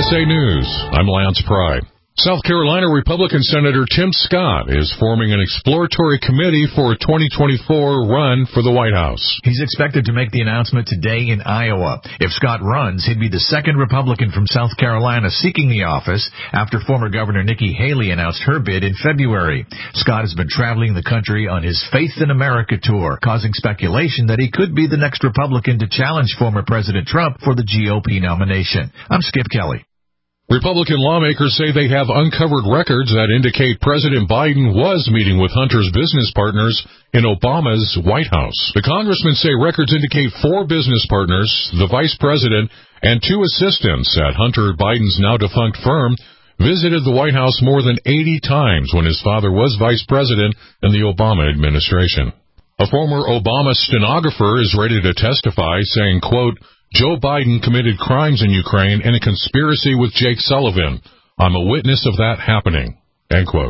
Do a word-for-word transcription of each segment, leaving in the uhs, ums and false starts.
S A News, I'm Lance Pry. South Carolina Republican Senator Tim Scott is forming an exploratory committee for a twenty twenty-four run for the White House. He's expected to make the announcement today in Iowa. If Scott runs, he'd be the second Republican from South Carolina seeking the office after former Governor Nikki Haley announced her bid in February. Scott has been traveling the country on his Faith in America tour, causing speculation that he could be the next Republican to challenge former President Trump for the G O P nomination. I'm Skip Kelly. Republican lawmakers say they have uncovered records that indicate President Biden was meeting with Hunter's business partners in Obama's White House. The congressmen say records indicate four business partners, the vice president, and two assistants at Hunter Biden's now-defunct firm visited the White House more than eighty times when his father was vice president in the Obama administration. A former Obama stenographer is ready to testify, saying, quote, Joe Biden committed crimes in Ukraine in a conspiracy with Jake Sullivan. I'm a witness of that happening. End quote.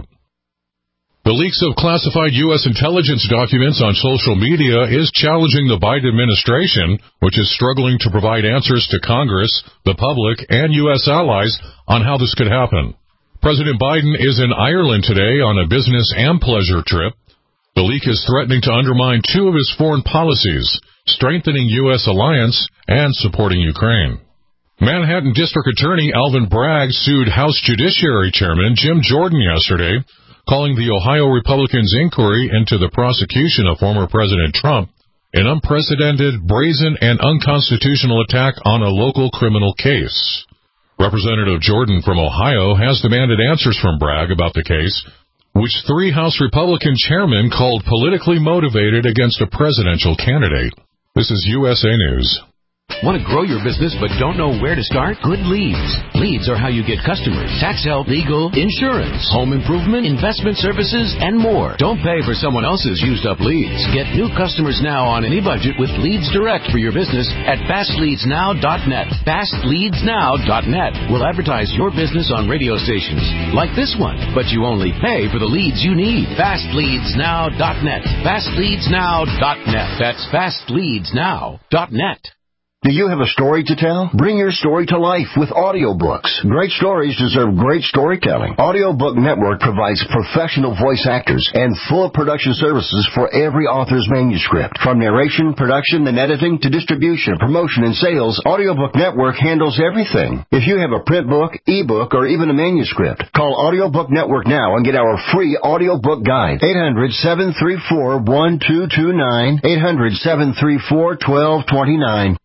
The leaks of classified U S intelligence documents on social media is challenging the Biden administration, which is struggling to provide answers to Congress, the public, and U S allies on how this could happen. President Biden is in Ireland today on a business and pleasure trip. The leak is threatening to undermine two of his foreign policies, strengthening U S alliance and supporting Ukraine. Manhattan District Attorney Alvin Bragg sued House Judiciary Chairman Jim Jordan yesterday, calling the Ohio Republicans' inquiry into the prosecution of former President Trump an unprecedented, brazen, and unconstitutional attack on a local criminal case. Representative Jordan from Ohio has demanded answers from Bragg about the case, which three House Republican chairmen called politically motivated against a presidential candidate. This is U S A News. Want to grow your business but don't know where to start? Good leads. Leads are how you get customers, tax help, legal, insurance, home improvement, investment services, and more. Don't pay for someone else's used up leads. Get new customers now on any budget with Leads Direct for your business at fast leads now dot net. fast leads now dot net will advertise your business on radio stations like this one, but you only pay for the leads you need. fast leads now dot net. fast leads now dot net. That's fast leads now dot net. Do you have a story to tell? Bring your story to life with audiobooks. Great stories deserve great storytelling. Audiobook Network provides professional voice actors and full production services for every author's manuscript. From narration, production, and editing to distribution, promotion, and sales, Audiobook Network handles everything. If you have a print book, ebook, or even a manuscript, call Audiobook Network now and get our free audiobook guide. eight hundred, seven three four, one two two nine. eight hundred, seven three four, one two two nine.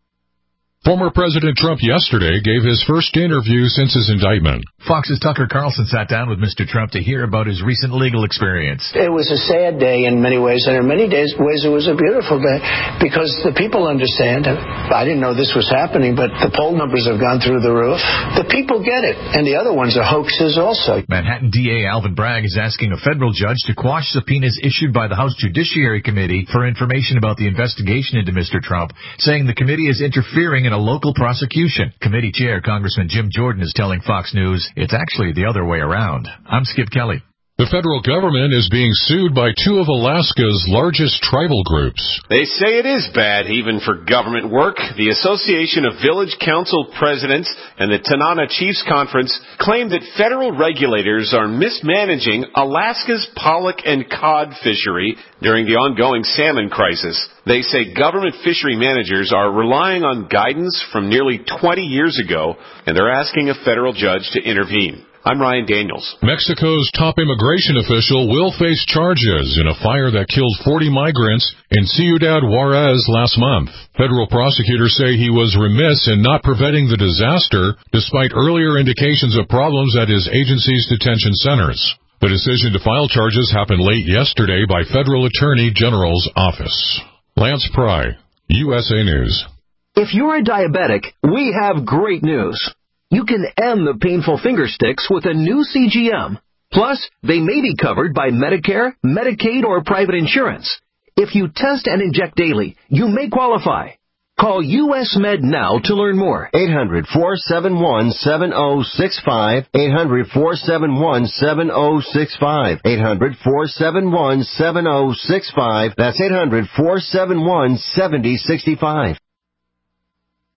Former President Trump yesterday gave his first interview since his indictment. Fox's Tucker Carlson sat down with Mister Trump to hear about his recent legal experience. It was a sad day in many ways, and in many days, ways it was a beautiful day because the people understand. I didn't know this was happening, but the poll numbers have gone through the roof. The people get it, and the other ones are hoaxes also. Manhattan D A Alvin Bragg is asking a federal judge to quash subpoenas issued by the House Judiciary Committee for information about the investigation into Mister Trump, saying the committee is interfering in a local prosecution. Committee Chair Congressman Jim Jordan is telling Fox News it's actually the other way around. I'm Skip Kelly. The federal government is being sued by two of Alaska's largest tribal groups. They say it is bad even for government work. The Association of Village Council Presidents and the Tanana Chiefs Conference claim that federal regulators are mismanaging Alaska's pollock and cod fishery during the ongoing salmon crisis. They say government fishery managers are relying on guidance from nearly twenty years ago, and they're asking a federal judge to intervene. I'm Ryan Daniels. Mexico's top immigration official will face charges in a fire that killed forty migrants in Ciudad Juarez last month. Federal prosecutors say he was remiss in not preventing the disaster, despite earlier indications of problems at his agency's detention centers. The decision to file charges happened late yesterday by Federal Attorney General's office. Lance Pry, U S A News. If you're a diabetic, we have great news. You can end the painful finger sticks with a new C G M. Plus, they may be covered by Medicare, Medicaid, or private insurance. If you test and inject daily, you may qualify. Call U S Med now to learn more. eight hundred, four seven one, seven oh six five. eight hundred, four seven one, seven oh six five. eight hundred, four seven one, seven oh six five. That's eight hundred, four seven one, seven oh six five.